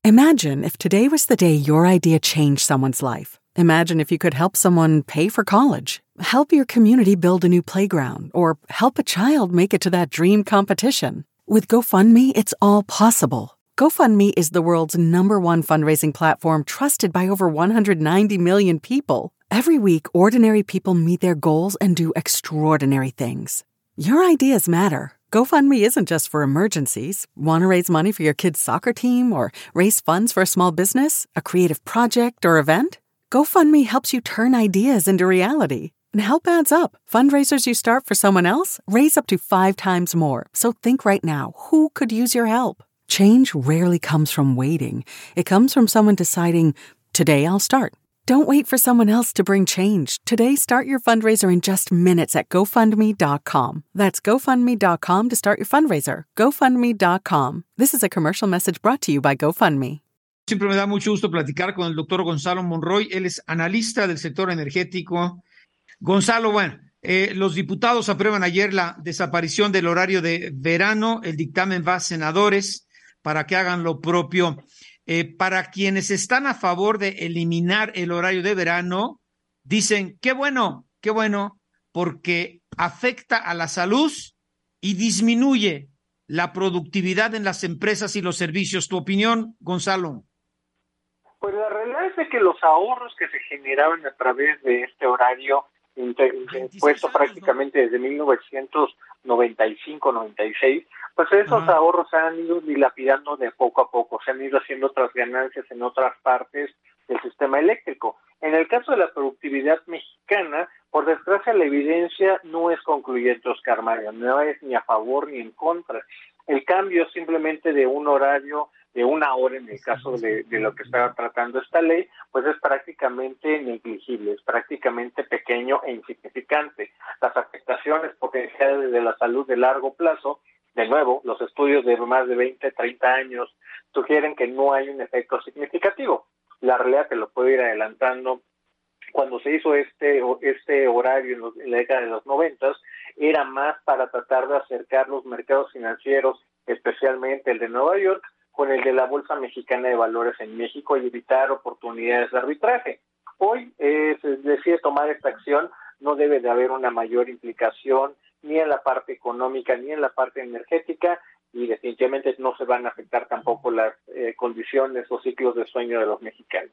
Imagine if today was the day your idea changed someone's life. Imagine if you could help someone pay for college, help your community build a new playground, or help a child make it to that dream competition. With GoFundMe, it's all possible. GoFundMe is the world's #1 fundraising platform trusted by over 190 million people. Every week, ordinary people meet their goals and do extraordinary things. Your ideas matter. GoFundMe isn't just for emergencies. Want to raise money for your kid's soccer team or raise funds for a small business, a creative project, or event? GoFundMe helps you turn ideas into reality. And help adds up. Fundraisers you start for someone else raise up to 5 times more. So think right now, who could use your help? Change rarely comes from waiting. It comes from someone deciding, today I'll start. Don't wait for someone else to bring change. Today, start your fundraiser in just minutes at GoFundMe.com. That's GoFundMe.com to start your fundraiser. GoFundMe.com. This is a commercial message brought to you by GoFundMe. Siempre me da mucho gusto platicar con el doctor Gonzalo Monroy. Él es analista del sector energético. Gonzalo, bueno, los diputados aprueban ayer la desaparición del horario de verano. El dictamen va a senadores para que hagan lo propio. Para quienes están a favor de eliminar el horario de verano, dicen, qué bueno, porque afecta a la salud y disminuye la productividad en las empresas y los servicios. ¿Tu opinión, Gonzalo? Pues la realidad es de que los ahorros que se generaban a través de este horario puesto prácticamente desde 1995-96, pues esos ahorros se han ido dilapidando de poco a poco, se han ido haciendo otras ganancias en otras partes del sistema eléctrico. En el caso de la productividad mexicana, por desgracia la evidencia no es concluyente, Oscar Mario, no es ni a favor ni en contra. El cambio simplemente de un horario de 1 hora, en el caso de lo que estaba tratando esta ley, pues es prácticamente negligible, es prácticamente pequeño e insignificante. Las afectaciones potenciales de la salud de largo plazo, de nuevo, los estudios de más de 20, 30 años sugieren que no hay un efecto significativo. La realidad, te lo puedo ir adelantando, cuando se hizo este horario en la década de los 90, era más para tratar de acercar los mercados financieros, especialmente el de Nueva York, con el de la Bolsa Mexicana de Valores en México y evitar oportunidades de arbitraje. Hoy se decide tomar esta acción, no debe de haber una mayor implicación ni en la parte económica ni en la parte energética, y definitivamente no se van a afectar tampoco las condiciones o ciclos de sueño de los mexicanos.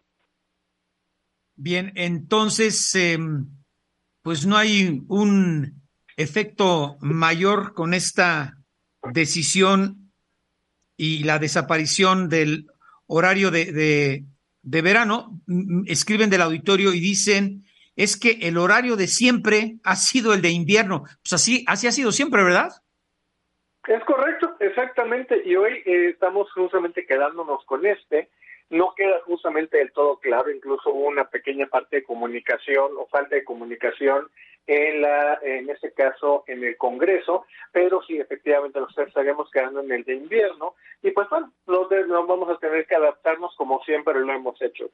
Bien, entonces, pues no hay un efecto mayor con esta decisión y la desaparición del horario de verano. Escriben del auditorio y dicen, es que el horario de siempre ha sido el de invierno. Pues así ha sido siempre, ¿verdad? Es correcto, exactamente, y hoy estamos justamente quedándonos con no queda justamente del todo claro, incluso hubo una pequeña parte de comunicación o falta de comunicación en este caso en el Congreso, pero sí, efectivamente nos estaremos quedando en el de invierno, y pues bueno, nos vamos a tener que adaptarnos como siempre lo hemos hecho.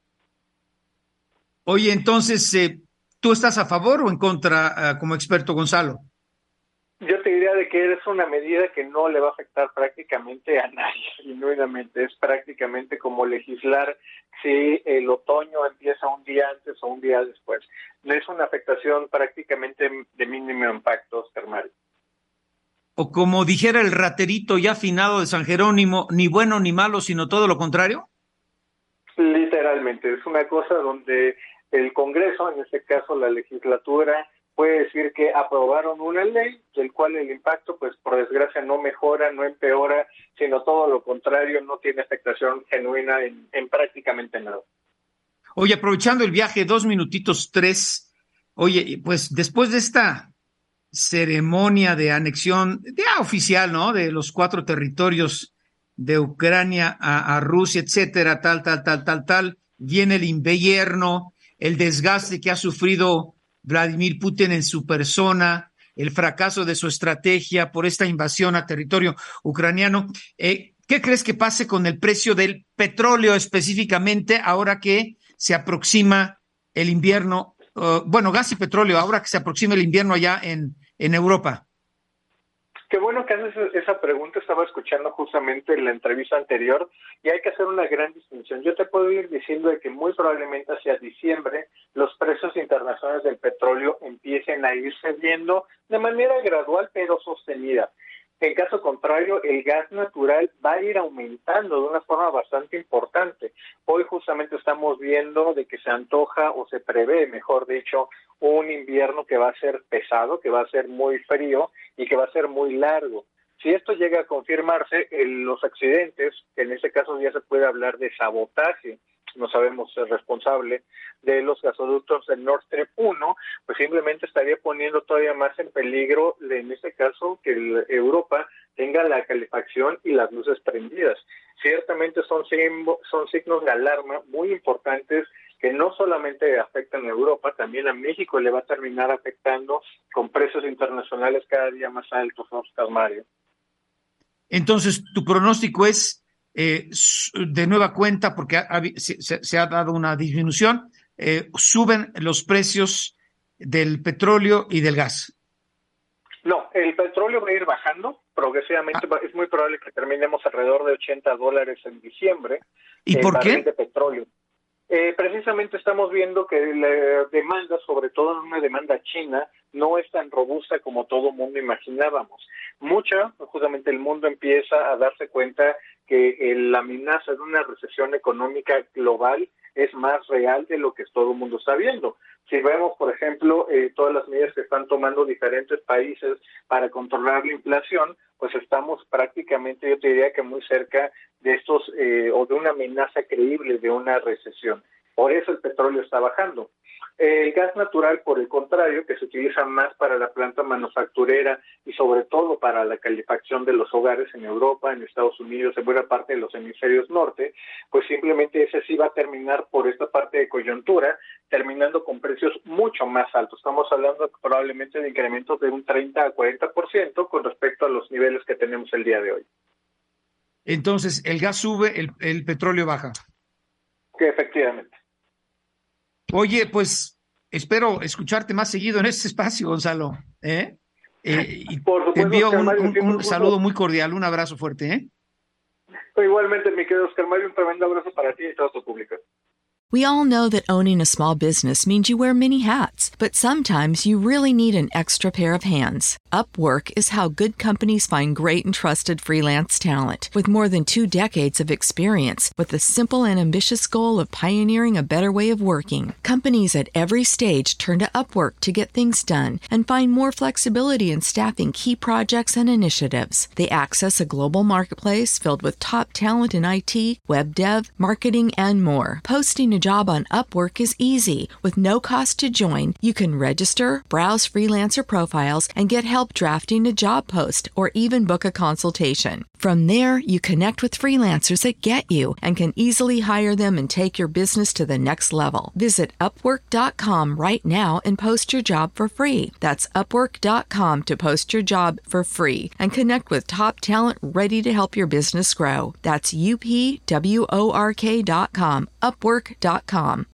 Oye, entonces, ¿tú estás a favor o en contra como experto, Gonzalo? Yo te diría de que es una medida que no le va a afectar prácticamente a nadie, genuinamente. Es prácticamente como legislar si el otoño empieza un día antes o un día después. No es una afectación prácticamente de mínimo impacto, Oscar Mario. O como dijera el raterito ya afinado de San Jerónimo, ni bueno ni malo, sino todo lo contrario. Literalmente, es una cosa donde el Congreso, en este caso la legislatura, puede decir que aprobaron una ley del cual el impacto, pues por desgracia, no mejora, no empeora, sino todo lo contrario, no tiene afectación genuina en prácticamente nada. Oye, aprovechando el viaje, 2 minutitos, 3, oye, pues después de esta ceremonia de anexión ya oficial, ¿no?, de los 4 territorios de Ucrania a Rusia, etcétera, tal, viene el invierno, el desgaste que ha sufrido Vladimir Putin en su persona, el fracaso de su estrategia por esta invasión a territorio ucraniano. ¿Qué crees que pase con el precio del petróleo específicamente ahora que se aproxima el invierno? Gas y petróleo, ahora que se aproxima el invierno allá en Europa. Qué bueno que haces esa pregunta. Estaba escuchando justamente la entrevista anterior y hay que hacer una gran distinción. Yo te puedo ir diciendo de que muy probablemente hacia diciembre los precios internacionales del petróleo empiecen a irse viendo de manera gradual pero sostenida. En caso contrario, el gas natural va a ir aumentando de una forma bastante importante. Hoy justamente estamos viendo de que se antoja o se prevé, mejor dicho, un invierno que va a ser pesado, que va a ser muy frío y que va a ser muy largo. Si esto llega a confirmarse, los accidentes, en este caso ya se puede hablar de sabotaje, no sabemos ser responsable de los gasoductos del Nord Stream 1, pues simplemente estaría poniendo todavía más en peligro, en este caso, que Europa tenga la calefacción y las luces prendidas. Ciertamente son signos de alarma muy importantes que no solamente afectan a Europa, también a México le va a terminar afectando con precios internacionales cada día más altos, Oscar Mario. Entonces, tu pronóstico es de nueva cuenta, porque se ha dado una disminución, suben los precios del petróleo y del gas. No, el petróleo va a ir bajando progresivamente. Es muy probable que terminemos alrededor de $80 en diciembre. ¿Y por qué? De petróleo. Precisamente estamos viendo que la demanda, sobre todo en una demanda china, no es tan robusta como todo mundo imaginábamos. Justamente el mundo empieza a darse cuenta que la amenaza de una recesión económica global es más real de lo que todo el mundo está viendo. Si vemos, por ejemplo, todas las medidas que están tomando diferentes países para controlar la inflación, pues estamos prácticamente, yo te diría que muy cerca de estos, o de una amenaza creíble de una recesión. Por eso el petróleo está bajando. El gas natural, por el contrario, que se utiliza más para la planta manufacturera y sobre todo para la calefacción de los hogares en Europa, en Estados Unidos, en buena parte de los hemisferios norte, pues simplemente ese sí va a terminar por esta parte de coyuntura, terminando con precios mucho más altos. Estamos hablando probablemente de incrementos de un 30 a 40% con respecto a los niveles que tenemos el día de hoy. Entonces, el gas sube, el petróleo baja. Que efectivamente. Oye, pues espero escucharte más seguido en este espacio, Gonzalo. Y por supuesto, te envío Mario, un saludo muy cordial, un abrazo fuerte. Igualmente, mi querido Oscar Mario, un tremendo abrazo para ti y todo tu público. We all know that owning a small business means you wear many hats, but sometimes you really need an extra pair of hands. Upwork is how good companies find great and trusted freelance talent. With more than 2 decades of experience, with the simple and ambitious goal of pioneering a better way of working, companies at every stage turn to Upwork to get things done and find more flexibility in staffing key projects and initiatives. They access a global marketplace filled with top talent in IT, web dev, marketing, and more. Posting a job on Upwork is easy. With no cost to join, you can register, browse freelancer profiles, and get help drafting a job post or even book a consultation. From there, you connect with freelancers that get you and can easily hire them and take your business to the next level. Visit Upwork.com right now and post your job for free. That's Upwork.com to post your job for free and connect with top talent ready to help your business grow. That's UPWORK.com, Upwork.com.